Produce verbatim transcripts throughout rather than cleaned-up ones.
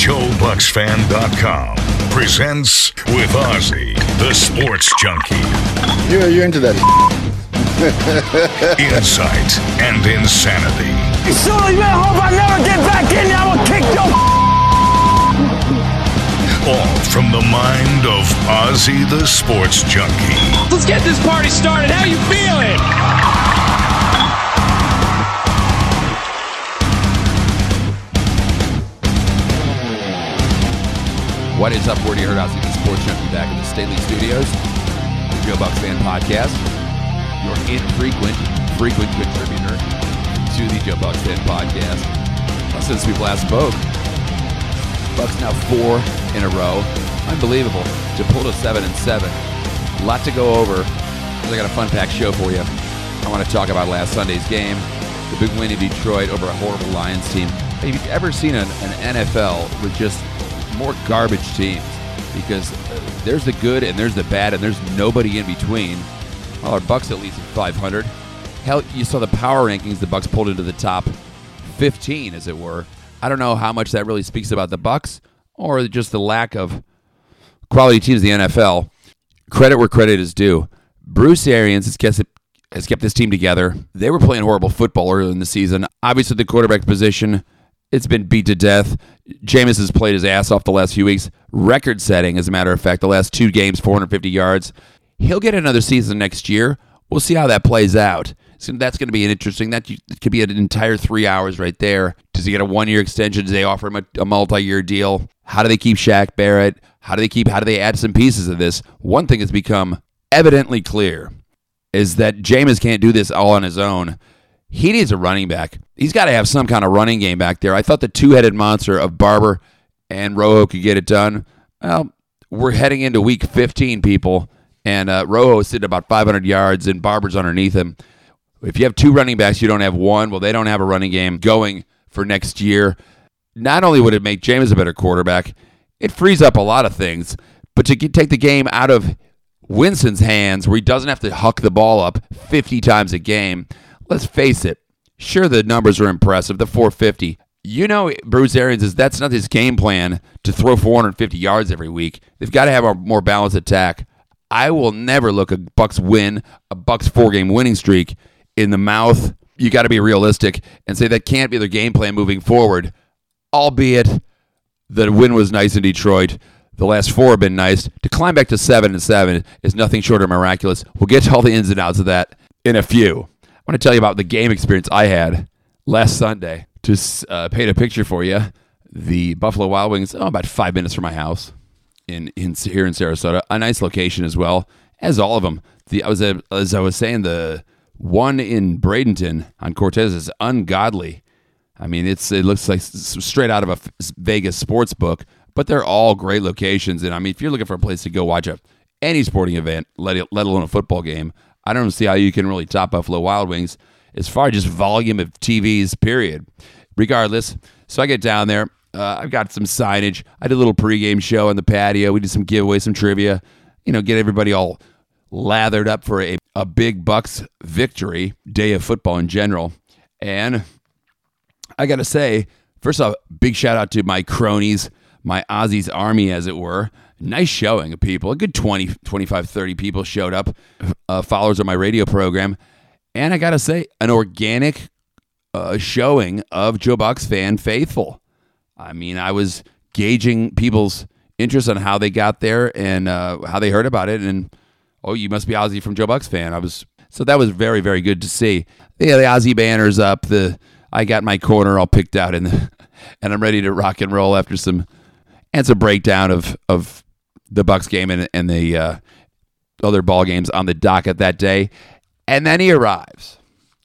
Joe Bucks Fan dot com presents With Ozzy, the Sports Junkie. You're, you're into that. Insight and insanity. You surely better hope I never get back in there. I'm gonna kick your All from the mind of Ozzy, the Sports Junkie. Let's get this party started. How you feeling? What is up, Word? You heard Ozzy, the Sports Junkie, back in the Staley Studios, the Joe Bucks Fan Podcast, your infrequent, frequent contributor to the Joe Bucks Fan Podcast. Well, since we last spoke, Bucks now four in a row. Unbelievable to pull to seven and seven. A lot to go over. I got a fun-packed show for you. I want to talk about last Sunday's game, the big win in Detroit over a horrible Lions team. Have you ever seen an, an N F L with just more garbage teams? Because there's the good and there's the bad and there's nobody in between. Well, our Bucks at least at five hundred. Hell, you saw the power rankings. The Bucks pulled into the top fifteen, as it were. I don't know how much that really speaks about the Bucks or just the lack of quality teams in the N F L. Credit where credit is due. Bruce Arians has kept, has kept this team together. They were playing horrible football earlier in the season. Obviously, the quarterback position, it's been beat to death. Jameis has played his ass off the last few weeks. Record-setting, as a matter of fact. The last two games, four hundred fifty yards. He'll get another season next year. We'll see how that plays out. So that's going to be an interesting. That could be an entire three hours right there. Does he get a one-year extension? Do they offer him a, a multi-year deal? How do they keep Shaq Barrett? How do they keep? How do they add some pieces of this? One thing has become evidently clear is that Jameis can't do this all on his own. He needs a running back. He's got to have some kind of running game back there. I thought the two-headed monster of Barber and Rojo could get it done. Well, we're heading into week fifteen, people, and uh, Rojo is sitting about five hundred yards, and Barber's underneath him. If you have two running backs, you don't have one. Well, they don't have a running game going for next year. Not only would it make Jameis a better quarterback, it frees up a lot of things, but to get, take the game out of Winston's hands where he doesn't have to huck the ball up fifty times a game. Let's face it, sure, the numbers are impressive, the four fifty. You know, Bruce Arians, is that's not his game plan to throw four hundred fifty yards every week. They've got to have a more balanced attack. I will never look a Bucks win, a Bucks four-game winning streak in the mouth. You got to be realistic and say that can't be their game plan moving forward, albeit the win was nice in Detroit. The last four have been nice. To climb back to seven and seven is nothing short of miraculous. We'll get to all the ins and outs of that in a few. I want to tell you about the game experience I had last Sunday. To uh, paint a picture for you, the Buffalo Wild Wings, oh, about five minutes from my house in, in here in Sarasota. A nice location as well, as all of them. The I was uh, as I was saying, the one in Bradenton on Cortez is ungodly. I mean, it's it looks like straight out of a Vegas sports book, but they're all great locations. And I mean, if you're looking for a place to go watch a, any sporting event, let it, let alone a football game, I don't see how you can really top Buffalo Wild Wings as far as just volume of T Vs, period. Regardless, so I get down there. Uh, I've got some signage. I did a little pregame show on the patio. We did some giveaways, some trivia. You know, get everybody all lathered up for a, a big Bucks victory, day of football in general. And I got to say, first off, big shout out to my cronies, my Ozzy's army, as it were. Nice showing of people. A good twenty, twenty-five, thirty people showed up, uh, followers of my radio program. And I got to say, an organic uh, showing of Joe Bucks Fan Faithful. I mean, I was gauging people's interest on how they got there and uh, how they heard about it. And, oh, you must be Ozzy from Joe Bucks Fan. I was So that was very, very good to see. Yeah, the Ozzy banner's up. The I got my corner all picked out, in the, and I'm ready to rock and roll after some, and some breakdown of, of the Bucks game and, and the uh, other ball games on the docket that day. And then he arrives.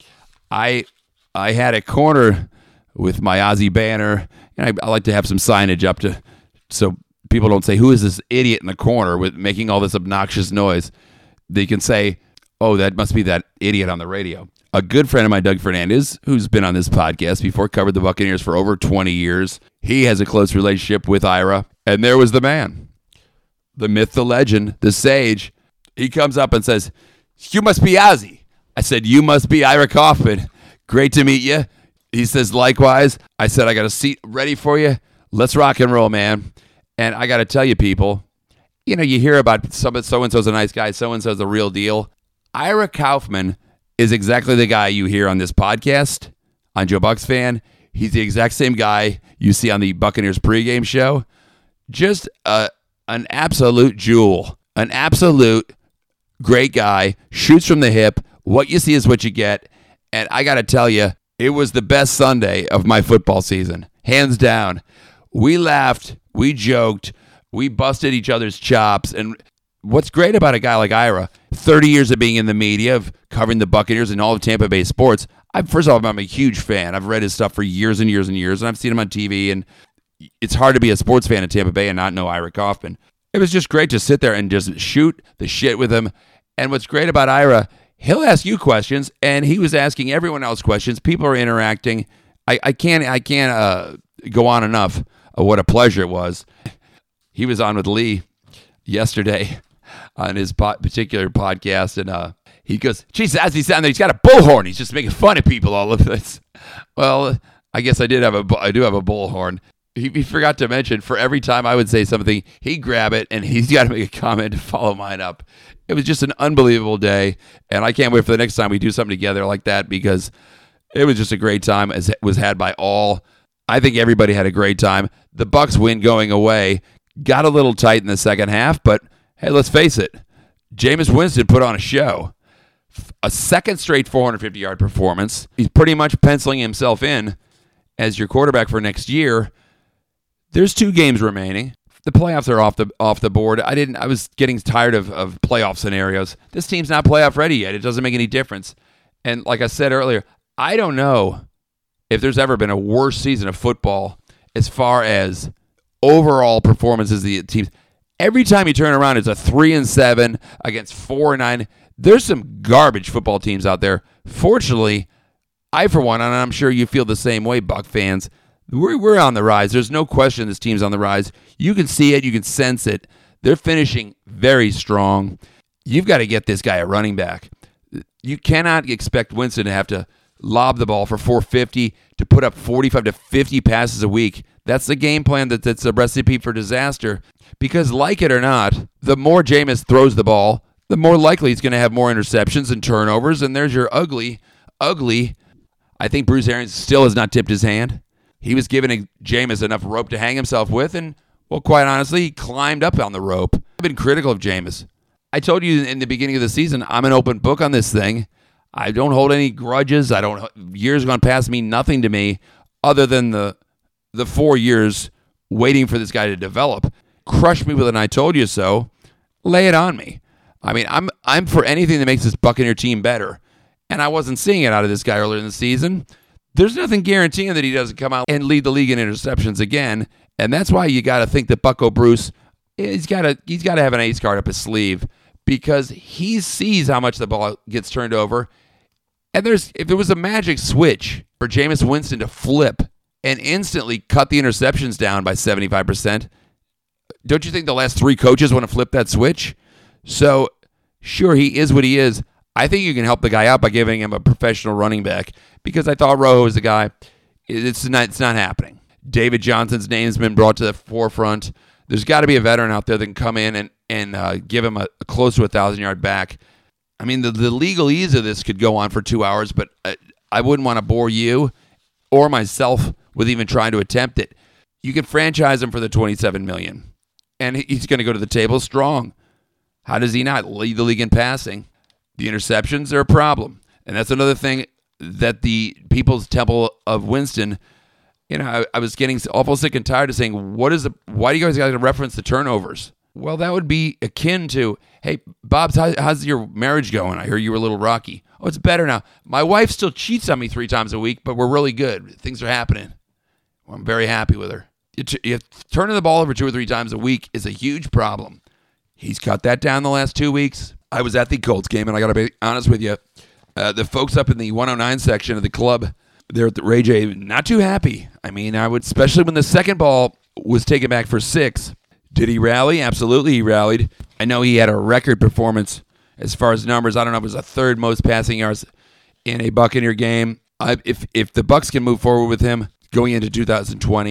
I I had a corner with my Ozzy banner, and I, I like to have some signage up to so people don't say, who is this idiot in the corner with making all this obnoxious noise? They can say, oh, that must be that idiot on the radio. A good friend of mine, Doug Fernandez, who's been on this podcast before, covered the Buccaneers for over twenty years. He has a close relationship with Ira, and there was the man, the myth, the legend, the sage. He comes up and says, you must be Ozzy. I said, you must be Ira Kaufman. Great to meet you. He says, likewise. I said, I got a seat ready for you. Let's rock and roll, man. And I got to tell you, people, you know, you hear about some so-and-so's a nice guy, so-and-so's the real deal. Ira Kaufman is exactly the guy you hear on this podcast, on Joe Bucks Fan. He's the exact same guy you see on the Buccaneers pregame show. Just a, an absolute jewel, an absolute great guy, shoots from the hip. What you see is what you get. And I got to tell you, it was the best Sunday of my football season, hands down. We laughed, we joked, we busted each other's chops. And what's great about a guy like Ira, thirty years of being in the media, of covering the Buccaneers and all of Tampa Bay sports, I, first of all, I'm a huge fan. I've read his stuff for years and years and years, and I've seen him on T V, and it's hard to be a sports fan in Tampa Bay and not know Ira Kaufman. It was just great to sit there and just shoot the shit with him. And what's great about Ira, he'll ask you questions, and he was asking everyone else questions. People are interacting. I, I can't, I can't uh, go on enough of what a pleasure it was. He was on with Lee yesterday on his po- particular podcast, and uh, he goes, geez, as he's down there, he's got a bullhorn. He's just making fun of people all of this. Well, I guess I did have a, I do have a bullhorn. He, he forgot to mention, for every time I would say something, he'd grab it, and he's got to make a comment to follow mine up. It was just an unbelievable day, and I can't wait for the next time we do something together like that, because it was just a great time, as it was had by all. I think everybody had a great time. The Bucs win going away got a little tight in the second half, but hey, let's face it, Jameis Winston put on a show. A second straight four hundred fifty yard performance. He's pretty much penciling himself in as your quarterback for next year. There's two games remaining. The playoffs are off the off the board. I didn't. I was getting tired of, of playoff scenarios. This team's not playoff ready yet. It doesn't make any difference. And like I said earlier, I don't know if there's ever been a worse season of football as far as overall performances of the teams. Every time you turn around, it's a three and seven against four and nine. There's some garbage football teams out there. Fortunately, I for one, and I'm sure you feel the same way, Buck fans. We're we're on the rise. There's no question this team's on the rise. You can see it. You can sense it. They're finishing very strong. You've got to get this guy a running back. You cannot expect Winston to have to lob the ball for four fifty to put up forty-five to fifty passes a week. That's the game plan. That, that's a recipe for disaster. Because like it or not, the more Jameis throws the ball, the more likely he's going to have more interceptions and turnovers. And there's your ugly, ugly. I think Bruce Arians still has not tipped his hand. He was giving Jameis enough rope to hang himself with, and, well, quite honestly, he climbed up on the rope. I've been critical of Jameis. I told you in the beginning of the season, I'm an open book on this thing. I don't hold any grudges. I don't. Years gone past mean nothing to me other than the the four years waiting for this guy to develop. Crush me with an I told you so. Lay it on me. I mean, I'm I'm for anything that makes this Buccaneer team better. And I wasn't seeing it out of this guy earlier in the season. There's nothing guaranteeing that he doesn't come out and lead the league in interceptions again. And that's why you got to think that Bucko Bruce, he's got to he's got to have an ace card up his sleeve, because he sees how much the ball gets turned over. And there's if there was a magic switch for Jameis Winston to flip and instantly cut the interceptions down by seventy-five percent, don't you think the last three coaches want to flip that switch? So, sure, he is what he is. I think you can help the guy out by giving him a professional running back, because I thought Rojo was the guy. It's not, it's not happening. David Johnson's name's been brought to the forefront. There's got to be a veteran out there that can come in and, and uh, give him a, a close to a thousand-yard back. I mean, the, the legalese of this could go on for two hours, but I, I wouldn't want to bore you or myself with even trying to attempt it. You can franchise him for the twenty-seven million dollars, and he's going to go to the table strong. How does he not lead the league in passing? The interceptions are a problem, and that's another thing that the People's Temple of Winston, you know, I, I was getting awful sick and tired of saying, what is the, why do you guys got to reference the turnovers? Well, that would be akin to, hey, Bob's, how, how's your marriage going? I hear you were a little rocky. Oh, it's better now. My wife still cheats on me three times a week, but we're really good. Things are happening. Well, I'm very happy with her. It, it, turning the ball over two or three times a week is a huge problem. He's cut that down the last two weeks. I was at the Colts game, and I got to be honest with you. Uh, the folks up in the one oh nine section of the club, they're at the Ray J, not too happy. I mean, I would, especially when the second ball was taken back for six. Did he rally? Absolutely, he rallied. I know he had a record performance as far as numbers. I don't know if it was the third most passing yards in a Buccaneer game. I, if if the Bucs can move forward with him going into two thousand twenty,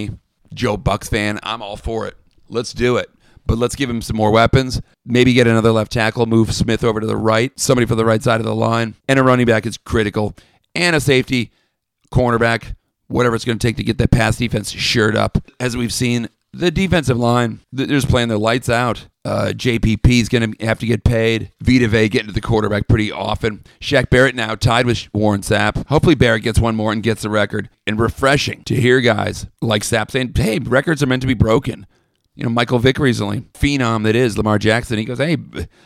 Joe Bucks fan, I'm all for it. Let's do it. But let's give him some more weapons. Maybe get another left tackle, move Smith over to the right, somebody for the right side of the line. And a running back is critical. And a safety, cornerback, whatever it's going to take to get that pass defense shored up. As we've seen, the defensive line, they're just playing their lights out. Uh, J P P is going to have to get paid. Vita Vea getting to the quarterback pretty often. Shaq Barrett now tied with Warren Sapp. Hopefully Barrett gets one more and gets the record. And refreshing to hear guys like Sapp saying, hey, records are meant to be broken. You know, Michael Vick recently, phenom that is Lamar Jackson, he goes, hey,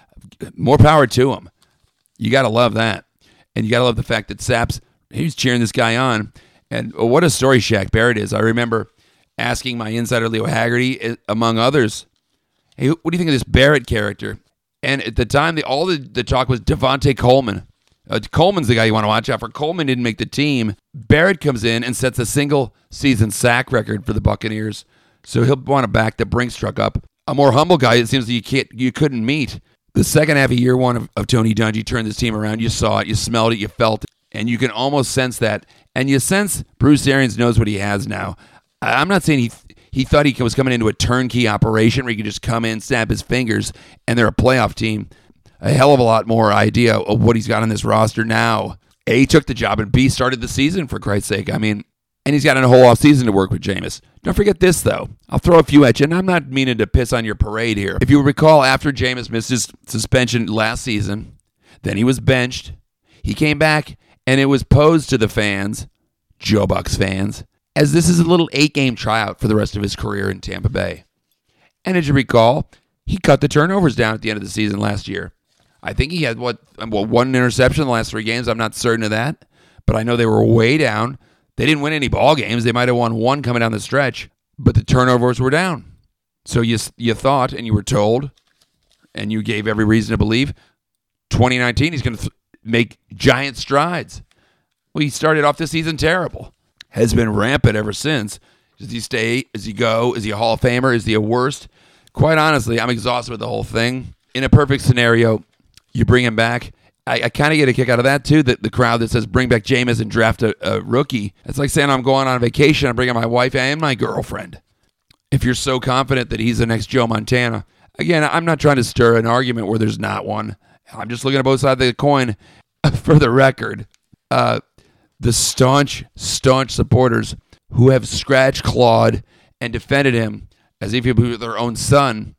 more power to him. You got to love that. And you got to love the fact that Sapp's, he's cheering this guy on. And what a story Shaq Barrett is. I remember asking my insider, Leo Haggerty, among others, hey, what do you think of this Barrett character? And at the time, the, all the, the talk was Devontae Coleman. Uh, Coleman's the guy you want to watch out for. Coleman didn't make the team. Barrett comes in and sets a single-season sack record for the Buccaneers. So he'll want to back the Brinks truck up. A more humble guy, it seems that you can't, you couldn't meet. The second half of year one of, of Tony Dungy turned this team around. You saw it, you smelled it, you felt it, and you can almost sense that. And you sense Bruce Arians knows what he has now. I'm not saying he he thought he was coming into a turnkey operation where he could just come in, snap his fingers, and they're a playoff team. A hell of a lot more idea of what he's got on this roster now. A, he took the job, and B, started the season, for Christ's sake. I mean, and he's got a whole offseason to work with Jameis. Don't forget this, though. I'll throw a few at you, and I'm not meaning to piss on your parade here. If you recall, after Jameis missed his suspension last season, then he was benched. He came back, and it was posed to the fans, Joe Bucks fans, as this is a little eight-game tryout for the rest of his career in Tampa Bay. And as you recall, he cut the turnovers down at the end of the season last year. I think he had, what, well, one interception in the last three games. I'm not certain of that, but I know they were way down. They didn't win any ball games. They might have won one coming down the stretch, but the turnovers were down. So you you thought and you were told, and you gave every reason to believe, twenty nineteen he's going to th- make giant strides. Well, he started off this season terrible. Has been rampant ever since. Does he stay? Does he go? Is he a Hall of Famer? Is he a worst? Quite honestly, I'm exhausted with the whole thing. In a perfect scenario, you bring him back. I, I kind of get a kick out of that, too, that the crowd that says bring back Jameis and draft a, a rookie. It's like saying I'm going on vacation. I'm bringing my wife and my girlfriend. If you're so confident that he's the next Joe Montana. Again, I'm not trying to stir an argument where there's not one. I'm just looking at both sides of the coin. For the record, uh, the staunch, staunch supporters who have scratched, clawed, and defended him as if he were their own son,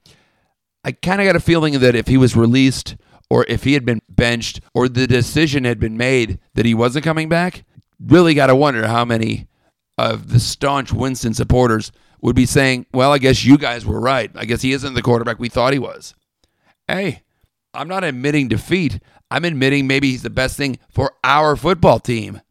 I kind of got a feeling that if he was released or if he had been benched or the decision had been made that he wasn't coming back, really got to wonder how many of the staunch Winston supporters would be saying, well, I guess you guys were right. I guess he isn't the quarterback we thought he was. Hey, I'm not admitting defeat. I'm admitting maybe he's the best thing for our football team.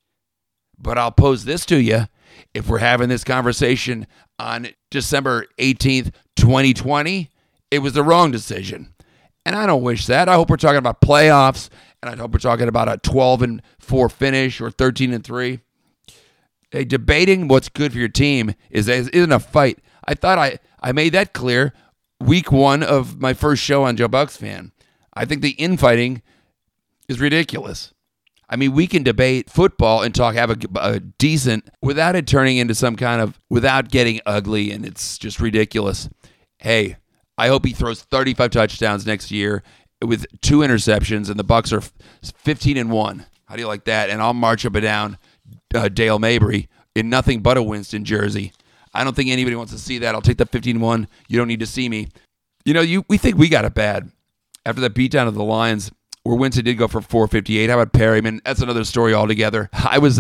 But I'll pose this to you. If we're having this conversation on December eighteenth, twenty twenty, it was the wrong decision. And I don't wish that. I hope we're talking about playoffs, and I hope we're talking about a twelve and four finish or thirteen and three. Hey, debating what's good for your team is isn't a fight. I thought I, I made that clear week one of my first show on Joe Bucks Fan. I think the infighting is ridiculous. I mean, we can debate football and talk, have a, a decent, without it turning into some kind of, without getting ugly, and it's just ridiculous. Hey, I hope he throws thirty-five touchdowns next year with two interceptions, and the Bucks are fifteen and one. How do you like that? And I'll march up and down uh, Dale Mabry in nothing but a Winston jersey. I don't think anybody wants to see that. I'll take the fifteen and one. You don't need to see me. You know, you we think we got it bad after that beatdown of the Lions, where Winston did go for four fifty-eight. How about Perryman? That's another story altogether. I was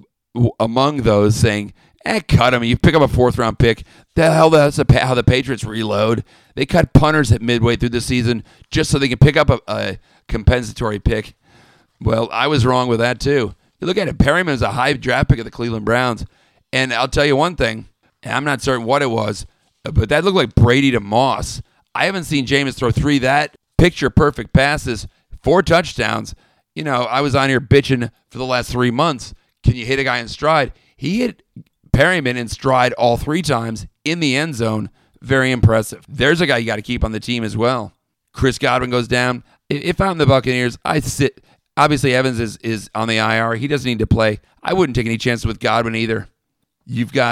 among those saying, eh, cut him. You pick up a fourth-round pick. The hell, that's how the Patriots reload. They cut punters at midway through the season just so they can pick up a, a compensatory pick. Well, I was wrong with that, too. You look at it, Perryman is a high draft pick of the Cleveland Browns. And I'll tell you one thing, and I'm not certain what it was, but that looked like Brady to Moss. I haven't seen Jameis throw three that picture-perfect passes, four touchdowns. You know, I was on here bitching for the last three months. Can you hit a guy in stride? He hit Perryman in stride all three times in the end zone. Very impressive. There's a guy you got to keep on the team as well. Chris Godwin goes down. If I'm the Buccaneers, I sit. Obviously, Evans is, is on the I R. He doesn't need to play. I wouldn't take any chances with Godwin either. You've got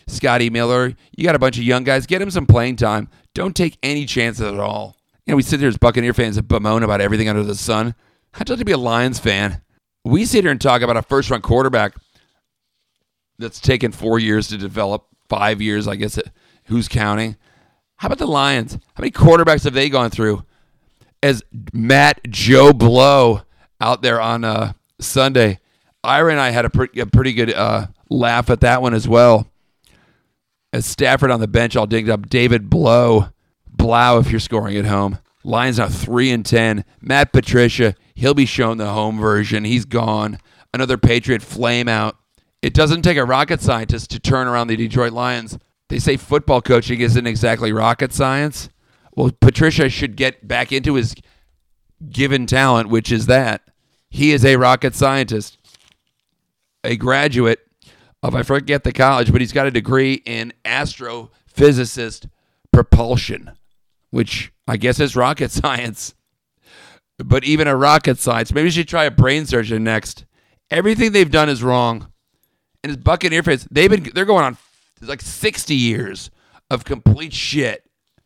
Scotty Miller. You got a bunch of young guys. Get him some playing time. Don't take any chances at all. You know, we sit here as Buccaneer fans and bemoan about everything under the sun. How'd you like to be a Lions fan? We sit here and talk about a first-round quarterback that's taken four years to develop, five years, I guess. It, who's counting? How about the Lions? How many quarterbacks have they gone through? As Matt Joe Blow out there on uh, Sunday, Ira and I had a, pre- a pretty good uh, laugh at that one as well. As Stafford on the bench all dinged up, David Blow, Blau if you're scoring at home. Lions now three and ten. Matt Patricia, he'll be shown the home version. He's gone. Another Patriot flame out. It doesn't take a rocket scientist to turn around the Detroit Lions. They say football coaching isn't exactly rocket science. Well, Patricia should get back into his given talent, which is that. He is a rocket scientist, a graduate of, I forget the college, but he's got a degree in astrophysicist propulsion, which I guess is rocket science. But even a rocket science, maybe you should try a brain surgeon next. Everything they've done is wrong. And as Buccaneer fans, they've been they're going on like sixty years of complete shit.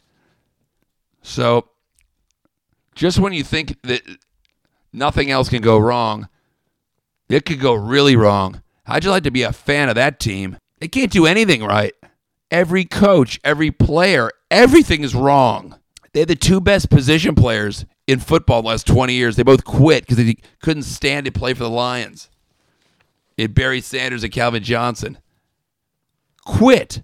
So, just when you think that nothing else can go wrong, it could go really wrong. How'd you like to be a fan of that team? They can't do anything right. Every coach, every player, everything is wrong. They had the two best position players in football the last twenty years. They both quit because they couldn't stand to play for the Lions. It Barry Sanders and Calvin Johnson. Quit.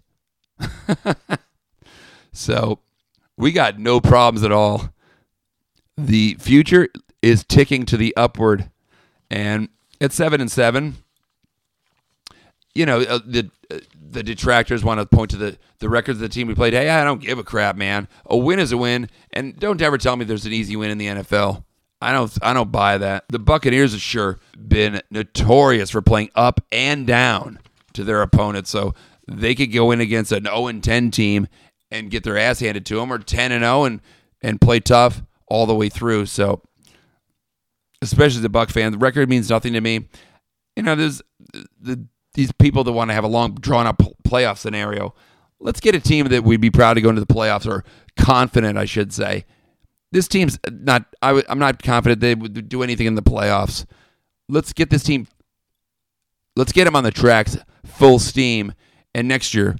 So, we got no problems at all. The future is ticking to the upward. And at seven and seven, you know, uh, the uh, the detractors want to point to the, the records of the team we played. Hey, I don't give a crap, man. A win is a win. And don't ever tell me there's an easy win in the N F L. I don't I don't buy that. The Buccaneers have sure been notorious for playing up and down to their opponents. So they could go in against an oh and ten team and get their ass handed to them, or ten and oh and, and play tough all the way through. So, especially as a Buc fan, the record means nothing to me. You know, there's the, these people that want to have a long, drawn-up playoff scenario. Let's get a team that we'd be proud to go into the playoffs, or confident, I should say. This team's not, I w- I'm not confident they would do anything in the playoffs. Let's get this team, let's get them on the tracks, full steam, and next year,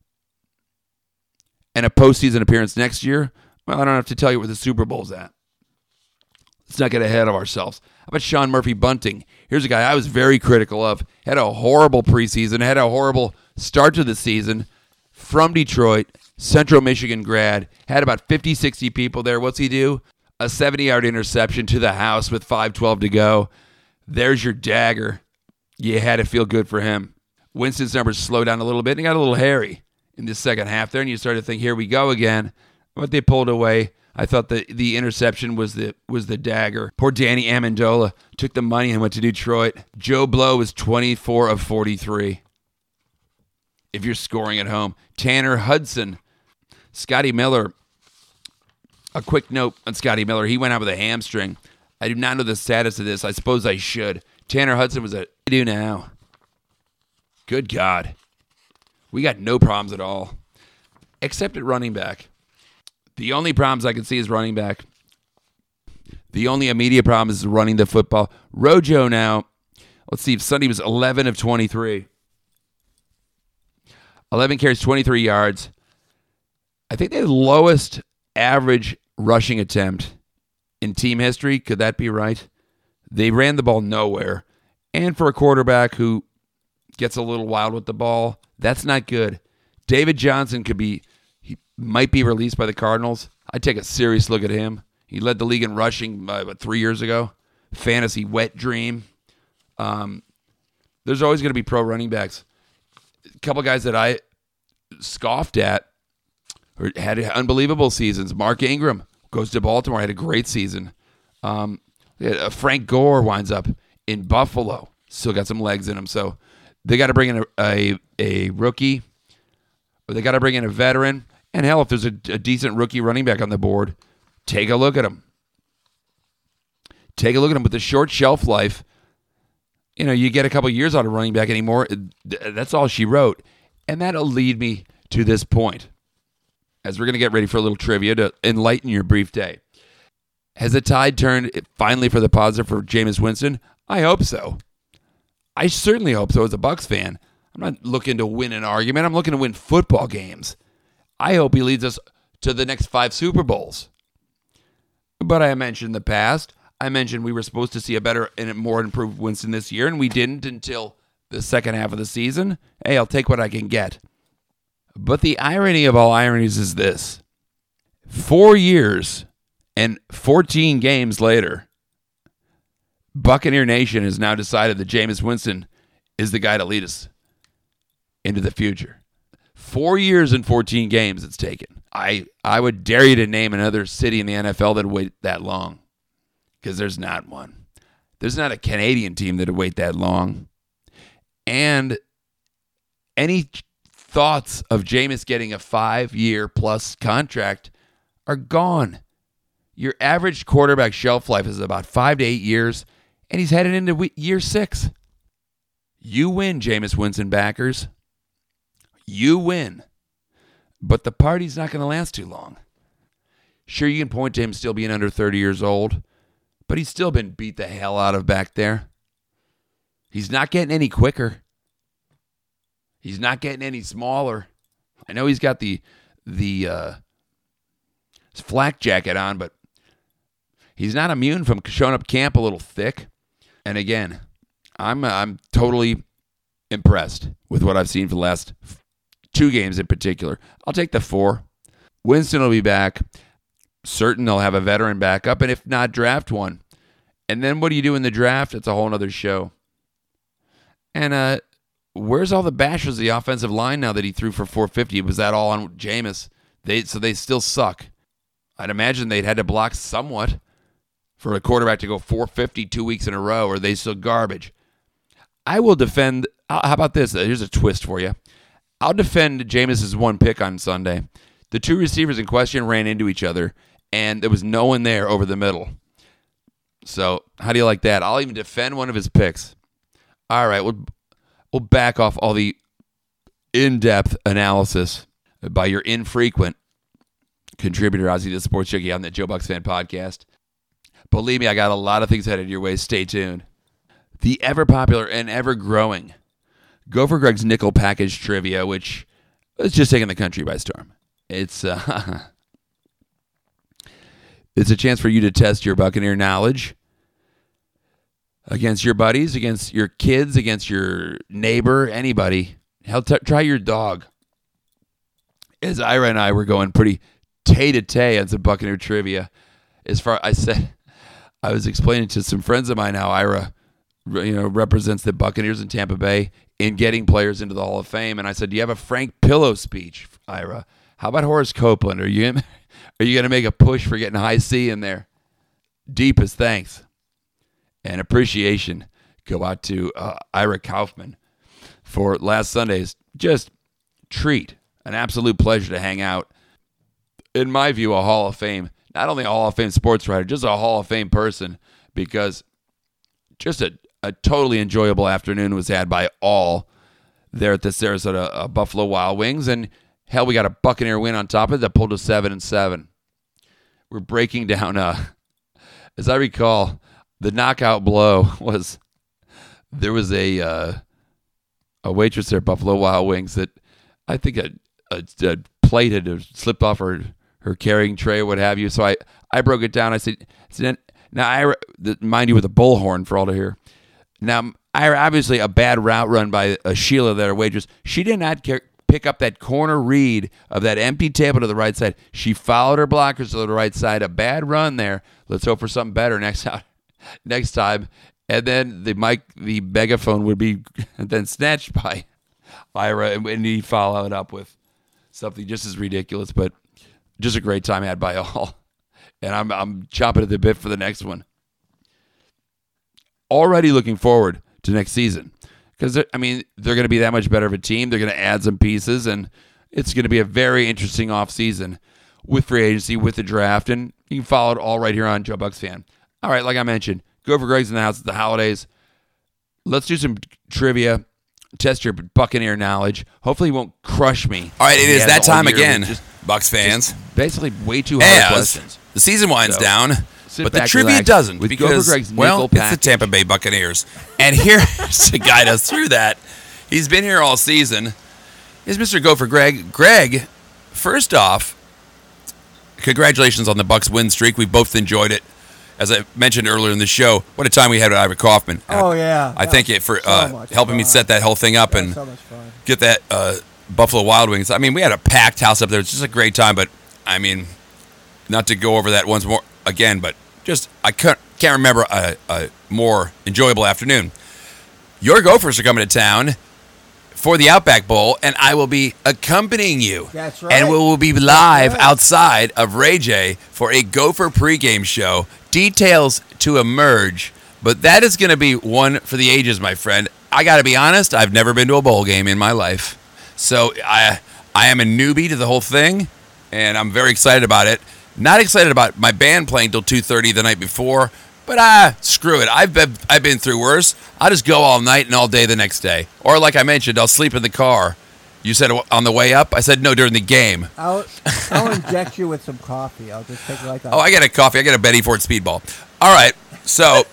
and a postseason appearance next year, well, I don't have to tell you where the Super Bowl's at. Let's not get ahead of ourselves. How about Sean Murphy Bunting? Here's a guy I was very critical of. Had a horrible preseason, had a horrible start to the season. From Detroit, Central Michigan grad, had about fifty, sixty people there. What's he do? A seventy-yard interception to the house with five twelve to go. There's your dagger. You had to feel good for him. Winston's numbers slowed down a little bit, and he got a little hairy in the second half there, and you started to think, here we go again. But they pulled away. I thought the, the interception was the was the dagger. Poor Danny Amendola took the money and went to Detroit. Joe Blow was twenty-four of forty-three. If you're scoring at home. Tanner Hudson. Scotty Miller. A quick note on Scotty Miller. He went out with a hamstring. I do not know the status of this. I suppose I should. Tanner Hudson was a... What do you do now? Good God. We got no problems at all. Except at running back. The only problems I can see is running back. The only immediate problem is running the football. Rojo now, let's see, if Sunday was eleven of twenty-three. eleven carries, twenty-three yards. I think they had the lowest average rushing attempt in team history. Could that be right? They ran the ball nowhere. And for a quarterback who gets a little wild with the ball, that's not good. David Johnson could be... He might be released by the Cardinals. I'd take a serious look at him. He led the league in rushing uh, what, three years ago. Fantasy wet dream. Um, there's always going to be pro running backs. A couple guys that I scoffed at or had unbelievable seasons. Mark Ingram goes to Baltimore, had a great season. Um, uh, Frank Gore winds up in Buffalo. Still got some legs in him. So they got to bring in a, a, a rookie, or they got to bring in a veteran. And hell, if there's a, a decent rookie running back on the board, take a look at him. Take a look at him with the short shelf life. You know, you get a couple years out of running back anymore. That's all she wrote. And that'll lead me to this point, as we're going to get ready for a little trivia to enlighten your brief day. Has the tide turned finally for the positive for Jameis Winston? I hope so. I certainly hope so as a Bucs fan. I'm not looking to win an argument. I'm looking to win football games. I hope he leads us to the next five Super Bowls. But I mentioned in the past, I mentioned we were supposed to see a better and more improved Winston this year, and we didn't until the second half of the season. Hey, I'll take what I can get. But the irony of all ironies is this. Four years and fourteen games later, Buccaneer Nation has now decided that Jameis Winston is the guy to lead us into the future. Four years and fourteen games it's taken. I, I would dare you to name another city in the N F L that would wait that long, because there's not one. There's not a Canadian team that would wait that long. And any thoughts of Jameis getting a five-year plus contract are gone. Your average quarterback shelf life is about five to eight years, and he's headed into year six. You win, Jameis Winston backers. You win. But the party's not going to last too long. Sure, you can point to him still being under thirty years old, but he's still been beat the hell out of back there. He's not getting any quicker. He's not getting any smaller. I know he's got the the uh, flak jacket on, but he's not immune from showing up camp a little thick. And again, I'm I'm totally impressed with what I've seen for the last two games in particular. I'll take the four. Winston will be back. Certain they'll have a veteran backup, and if not, draft one. And then what do you do in the draft? It's a whole other show. And uh, where's all the bashers of the offensive line now that he threw for four fifty? Was that all on Jameis? They so they still suck. I'd imagine they'd had to block somewhat for a quarterback to go four fifty two weeks in a row, or they still garbage. I will defend. How about this? Here's a twist for you. I'll defend Jameis's one pick on Sunday. The two receivers in question ran into each other, and there was no one there over the middle. So how do you like that? I'll even defend one of his picks. All right, we'll, we'll back off all the in-depth analysis by your infrequent contributor, Ozzy the Sports Junkie, on the Joe Bucs Fan Podcast. Believe me, I got a lot of things headed your way. Stay tuned. The ever-popular and ever-growing Gopher Greg's Nickel Package Trivia, which is just taking the country by storm. It's uh, it's a chance for you to test your Buccaneer knowledge against your buddies, against your kids, against your neighbor, anybody. Hell, t- try your dog. As Ira and I were going pretty tay-to-tay on some Buccaneer trivia, as far I said, I was explaining to some friends of mine how Ira, you know, represents the Buccaneers in Tampa Bay in getting players into the Hall of Fame, and I said, "Do you have a Frank Pillow speech, Ira? How about Horace Copeland? Are you are you going to make a push for getting High C in there?" Deepest thanks and appreciation go out to uh, Ira Kaufman for last Sunday's just treat. An absolute pleasure to hang out. In my view, a Hall of Fame, not only a Hall of Fame sports writer, just a Hall of Fame person, because just a, a totally enjoyable afternoon was had by all there at the Sarasota uh, Buffalo Wild Wings. And hell, we got a Buccaneer win on top of it that pulled to seven and seven. We're breaking down, uh, as I recall, the knockout blow was there was a uh, a waitress there at Buffalo Wild Wings that I think a, a, a plate had slipped off her, her carrying tray, what have you. So I, I broke it down. I said, now, I, mind you, with a bullhorn for all to hear. Now, I obviously a bad route run by a Sheila, that waitress. She did not care, pick up that corner read of that empty table to the right side. She followed her blockers to the right side. A bad run there. Let's hope for something better next time. Next time. And then the mic, the megaphone would be then snatched by Ira, and he'd follow it up with something just as ridiculous, but just a great time had by all. And I'm I'm chomping at the bit for the next one. Already looking forward to next season, because I mean they're going to be that much better of a team. They're going to add some pieces, and it's going to be a very interesting offseason with free agency, with the draft, and you can follow it all right here on Joe Bucs Fan. All right, like I mentioned, Gopher Greg's in the house at the holidays. Let's do some trivia. test your Buccaneer knowledge. Hopefully, you won't crush me. All right, it is Yeah, that all time year again, with just- Bucks fans. just basically, way too hard As questions. the season winds So, down, sit but the back, trivia relax, doesn't with because, Gopher Greg's well, nickel it's the package. Tampa Bay Buccaneers. And here's to guide us through that. He's been here all season. Is Mister Gopher Greg. Greg, first off, congratulations on the Bucks win streak. We both enjoyed it. As I mentioned earlier in the show, what a time we had with Ira Kaufman. Oh, yeah. I thank you for So uh, much helping me fun. set that whole thing up That's and so much fun. get that uh, Buffalo Wild Wings. I mean, we had a packed house up there. It's just a great time, but I mean, not to go over that once more again, but just I can't, can't remember a, a more enjoyable afternoon. Your Gophers are coming to town for the Outback Bowl, and I will be accompanying you. That's right. And we will be live right. outside of Ray J for a Gopher pregame show. Details to emerge, but that is going to be one for the ages, my friend. I got to be honest, I've never been to a bowl game in my life. So I I am a newbie to the whole thing, and I'm very excited about it. Not excited about my band playing till two thirty the night before, but ah, screw it. I've been, I've been through worse. I'll just go all night and all day the next day. Or like I mentioned, I'll sleep in the car. You said on the way up? I said no during the game. I'll, I'll inject you with some coffee. I'll just take like a... Oh, I got a coffee. I got a Betty Ford Speedball. All right, so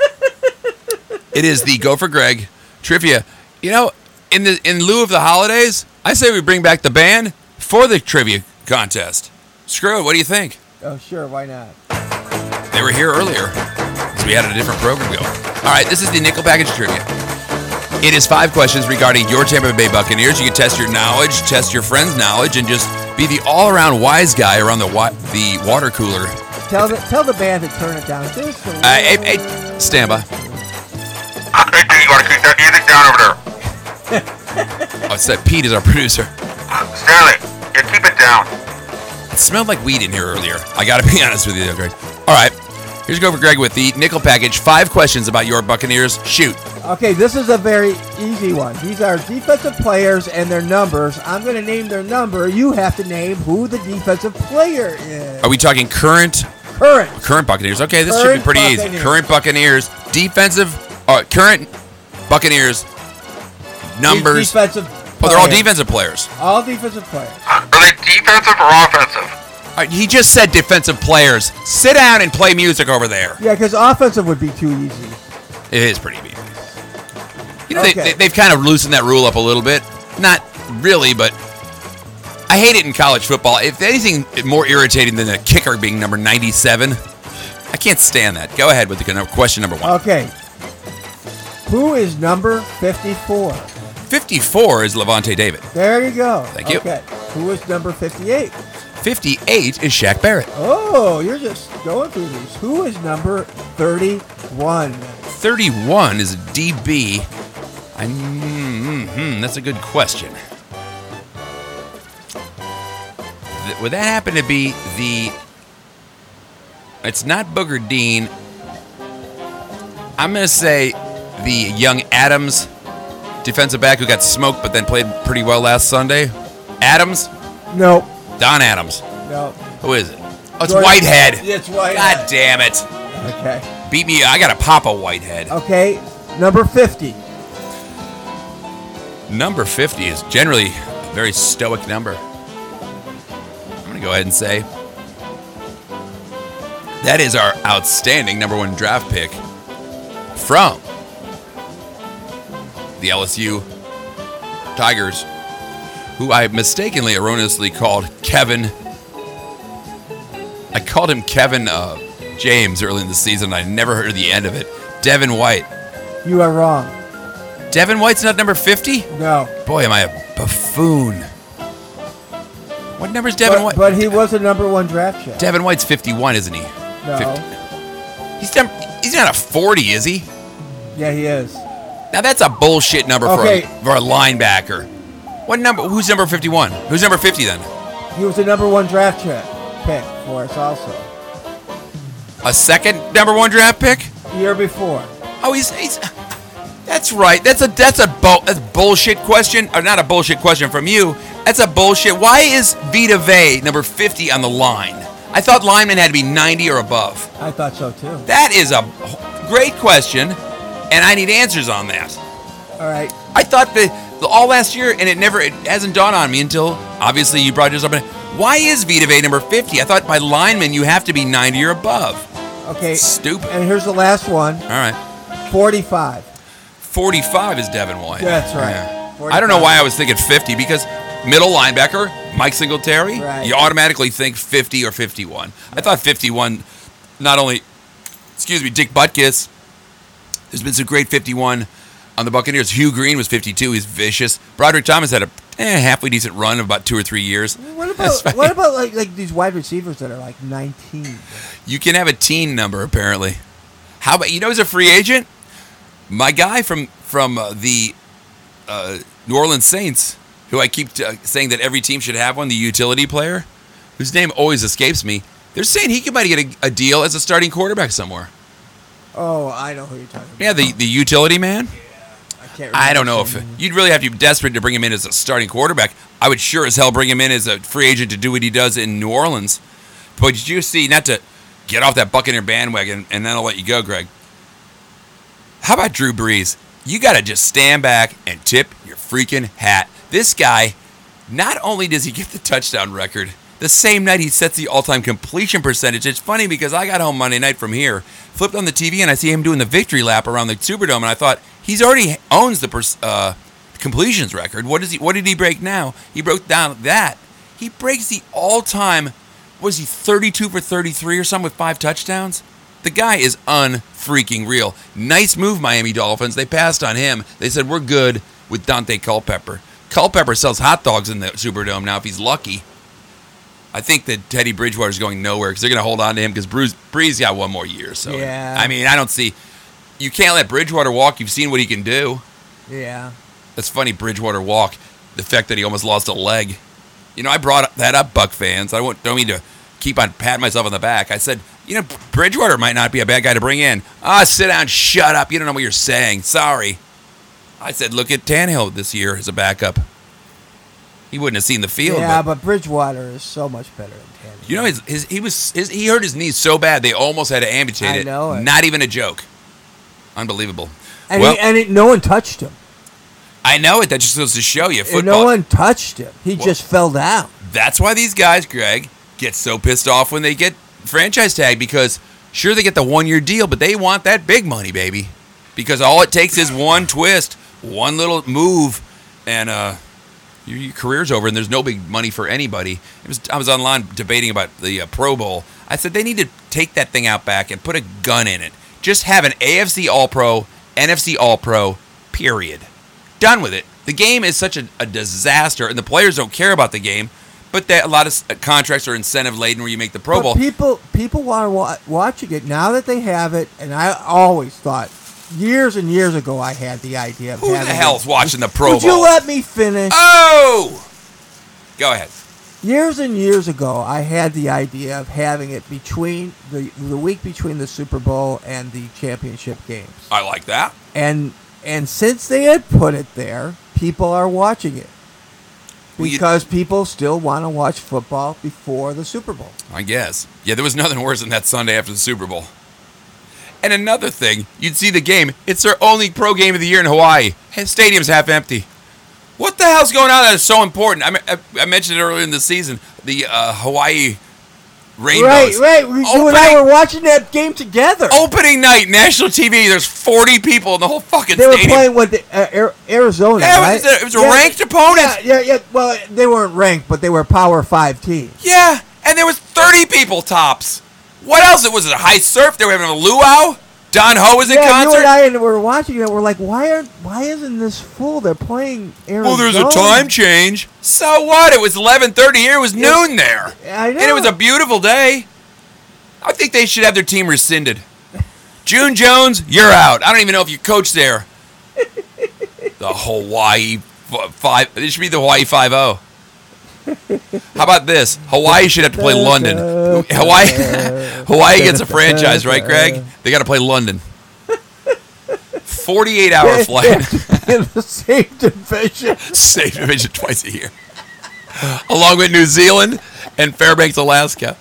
it is the Gopher Greg trivia. You know, in the in lieu of the holidays, I say we bring back the band for the trivia contest. Screw it. What do you think? Oh, sure. Why not? They were here earlier, so we had a different program going. All right, this is the Nickel Package Trivia. It is five questions regarding your Tampa Bay Buccaneers. You can test your knowledge, test your friends' knowledge, and just be the all-around wise guy around the wa- the water cooler. Tell the tell the band to turn it down. Just a Uh, hey, hey, stand by. Hey, Pete, you want to keep that music down over there? Oh, it's that Pete is our producer. Stanley, yeah, keep it down. It smelled like weed in here earlier. I got to be honest with you, Greg. All right, here's Gopher Greg with the Nickel Package. Five questions about your Buccaneers. Shoot. Okay, this is a very easy one. These are defensive players and their numbers. I'm going to name their number. You have to name who the defensive player is. Are we talking current Current. current Buccaneers? Okay, this should Current be pretty easy. Buccaneers. Current Buccaneers, defensive, uh, current Buccaneers, numbers. Defensive Oh, they're all players. defensive players. All defensive players. Are they defensive or offensive? All right, he just said defensive players. Sit down and play music over there. Yeah, because offensive would be too easy. It is pretty easy. You know, they, Okay. they, they've kind of loosened that rule up a little bit. Not really, but I hate it in college football. If anything more irritating than a kicker being number ninety-seven, I can't stand that. Go ahead with the question number one. Okay. Who is number fifty-four? fifty-four is Levante David. There you go. Thank you. Okay. Who is number fifty-eight? fifty-eight is Shaq Barrett. Oh, you're just going through these. Who is number thirty-one? thirty-one is a D B. I, mm-hmm, that's a good question. Th- Would that happen to be the... It's not Booger Dean. I'm going to say the young Adams defensive back who got smoked but then played pretty well last Sunday. Adams? No. Don Adams. No. Who is it? Oh, it's Jordan- Whitehead. It's Whitehead. God damn it. Okay. Beat me. I got to pop a Whitehead. Okay. Number fifty. Number fifty is generally a very stoic number. I'm going to go ahead and say that is our outstanding number one draft pick from the L S U Tigers, who I mistakenly, erroneously called Kevin. I called him Kevin uh, James early in the season. I never heard the end of it. Devin White. You are wrong. Devin White's not number fifty? No. Boy, am I a buffoon. What number is Devin But, White? but he was a number one draft pick. Devin White's fifty-one, isn't he? No. fifty. He's, num- he's not a forty, is he? Yeah, he is. Now, that's a bullshit number Okay. for, a, for a linebacker. What number? Who's number fifty-one? Who's number fifty then? He was a number one draft pick pick for us also. A second number one draft pick? Year before. Oh, he's he's. That's right. That's a that's a bu- that's bullshit question. Or not a bullshit question from you. That's a bullshit. Why is Vita Vea number fifty on the line? I thought linemen had to be ninety or above. I thought so too. That is a great question, and I need answers on that. All right. I thought that all last year, and it never it hasn't dawned on me until obviously you brought this up. Why is Vita Vea number fifty? I thought by lineman you have to be ninety or above. Okay. Stupid. And here's the last one. All right. forty-five. forty-five is Devin White. That's right. Yeah. I don't know why I was thinking fifty, because middle linebacker, Mike Singletary, right. You automatically think fifty or fifty-one. I thought fifty-one, not only, excuse me, Dick Butkus. There's been some great fifty-one on the Buccaneers. Hugh Green was fifty-two. He's vicious. Broderick Thomas had a eh, halfway decent run of about two or three years. What about what about like like these wide receivers that are like nineteen? You can have a teen number, apparently. How about, you know, as a free agent, my guy from from uh, the uh, New Orleans Saints, who I keep uh, saying that every team should have one, the utility player, whose name always escapes me. They're saying he could might get a, a deal as a starting quarterback somewhere. Oh, I know who you're talking about. Yeah, the, the utility man. I can't remember I don't know his if name. you'd really have to be desperate to bring him in as a starting quarterback. I would sure as hell bring him in as a free agent to do what he does in New Orleans. But did you see, not to get off that Buccaneer bandwagon, and then I'll let you go, Greg. How about Drew Brees? You got to just stand back and tip your freaking hat. This guy, not only does he get the touchdown record, the same night he sets the all-time completion percentage. It's funny because I got home Monday night from here, flipped on the T V, and I see him doing the victory lap around the Superdome, and I thought, he's already owns the pers- uh, completions record. What is he? What did he break now? He broke down that. He breaks the all-time, was he thirty-two for thirty-three or something with five touchdowns? The guy is unfreaking real. Nice move, Miami Dolphins. They passed on him. They said, we're good with Dante Culpepper. Culpepper sells hot dogs in the Superdome now if he's lucky. I think that Teddy Bridgewater's going nowhere because they're going to hold on to him because Bruce Brees got one more year. So Yeah. I mean, I don't see. You can't let Bridgewater walk. You've seen what he can do. Yeah. That's funny, Bridgewater walk. The fact that he almost lost a leg. You know, I brought that up, Buck fans. I won't, don't mean to keep on patting myself on the back. I said, you know, Bridgewater might not be a bad guy to bring in. Ah, sit down, shut up. You don't know what you're saying. Sorry. I said, look at Tannehill this year as a backup. He wouldn't have seen the field. Yeah, but, but Bridgewater is so much better than Tannehill. you know, his, his he was his, he hurt his knee so bad they almost had to amputate I it. know it. Not even a joke. Unbelievable. And, well, he, and it, no one touched him. I know it. That just goes to show you. And Football. no one touched him. He Well- just fell down. That's why these guys, Greg, get so pissed off when they get franchise tag because sure they get the one-year deal, but they want that big money, baby. Because all it takes is one twist, one little move, and uh, your, your career's over, and there's no big money for anybody. It was I was online debating about the uh, Pro Bowl. I said they need to take that thing out back and put a gun in it. Just have an A F C All-Pro, N F C All-Pro, period. Done with it. The game is such a, a disaster, and the players don't care about the game. But that, a lot of uh, contracts are incentive laden where you make the Pro But Bowl. people people want to wa- watching it now that they have it, and I always thought years and years ago I had the idea of Who the having hell's it. watching the Pro Would Bowl? you let me finish? Oh! Go ahead. Years and years ago, I had the idea of having it between the the week between the Super Bowl and the championship games. I like that. And and since they had put it there, people are watching it. Well, you- Because people still want to watch football before the Super Bowl. I guess. Yeah, there was nothing worse than that Sunday after the Super Bowl. And another thing, you'd see the game. It's their only pro game of the year in Hawaii. Hey, stadium's half empty. What the hell's going on that is so important? I, I, I mentioned it earlier in the season. The uh, Hawaii Rainbows. Right, right. We, you and I Opening- were watching that game together. Opening night, national T V. There's forty people in the whole fucking They were stadium. playing with the, uh, Ar- Arizona, Yeah, it right? was a- it was a ranked opponent. Yeah, yeah, yeah. Well, they weren't ranked, but they were Power Five teams. Yeah, and there was thirty people tops. What else? It was a high surf. They were having a luau. Don Ho was in Yeah, concert. you and I were watching it. We're like, why aren't? Why isn't this full? They're playing Arizona. Well, there's a time change. So what? It was eleven thirty here. It was noon there. I know. And it was a beautiful day. I think they should have their team rescinded. June Jones, you're out. I don't even know if you coach there. The Hawaii f- five. It should be the Hawaii five oh. How about this? Hawaii should have to play London. Hawaii, Hawaii gets a franchise, right, Greg? They got to play London. Forty-eight hour flight. in the same division. Same division twice a year, along with New Zealand and Fairbanks, Alaska.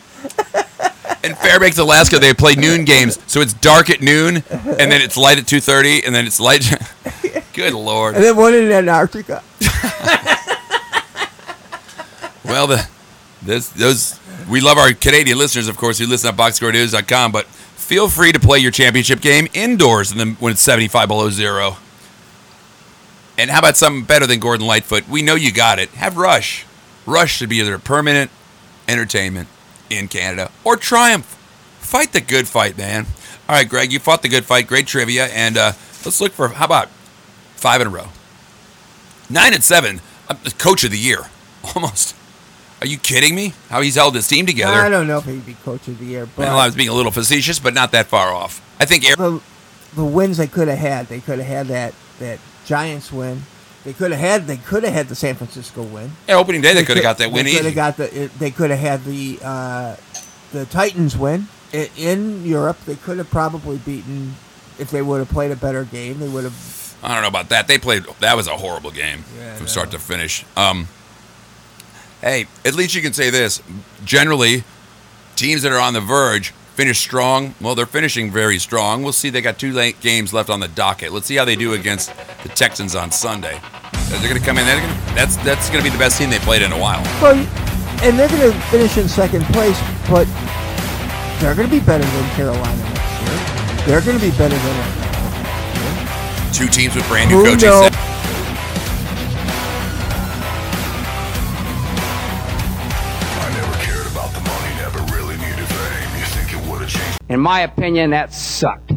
In Fairbanks, Alaska, they play noon games, so it's dark at noon, and then it's light at two thirty, and then it's light. Good Lord. And then one in Antarctica. Well, the this those we love our Canadian listeners, of course, who listen at box score news dot com, but feel free to play your championship game indoors in the, when it's seventy-five below zero. And how about something better than Gordon Lightfoot? We know you got it. Have Rush. Rush should be either permanent entertainment in Canada or Triumph. Fight the good fight, man. All right, Greg, you fought the good fight. Great trivia. And uh, let's look for, how about five in a row? Nine and seven. I'm the coach of the year. Almost. Are you kidding me? How he's held his team together. I don't know if he'd be coach of the year. But Well, I was being a little facetious, but not that far off. I think Aaron, the, the wins they could have had, they could have had that, that Giants win. They could have had. They could have had the San Francisco win. yeah, opening day, they, could have got that win They could easy. have got the. it- They could have had the uh, the Titans win I- in Europe. They could have probably beaten if they would have played a better game. They would have. I don't know about that. They played. That was a horrible game Yeah, I from know. start to finish. Um, hey, at least you can say this. Generally, teams that are on the verge finish strong. Well, they're finishing very strong. We'll see. They got two late games left on the docket. Let's see how they do against the Texans on Sunday. They're going to come in. They're gonna, that's that's going to be the best team they played in a while. Well, and they're going to finish in second place, but they're going to be better than Carolina next year. They're going to be better than. Two teams with brand new Who coaching knows? staff. I never cared about the money, never really needed fame. You think it would have changed? In my opinion, that sucked.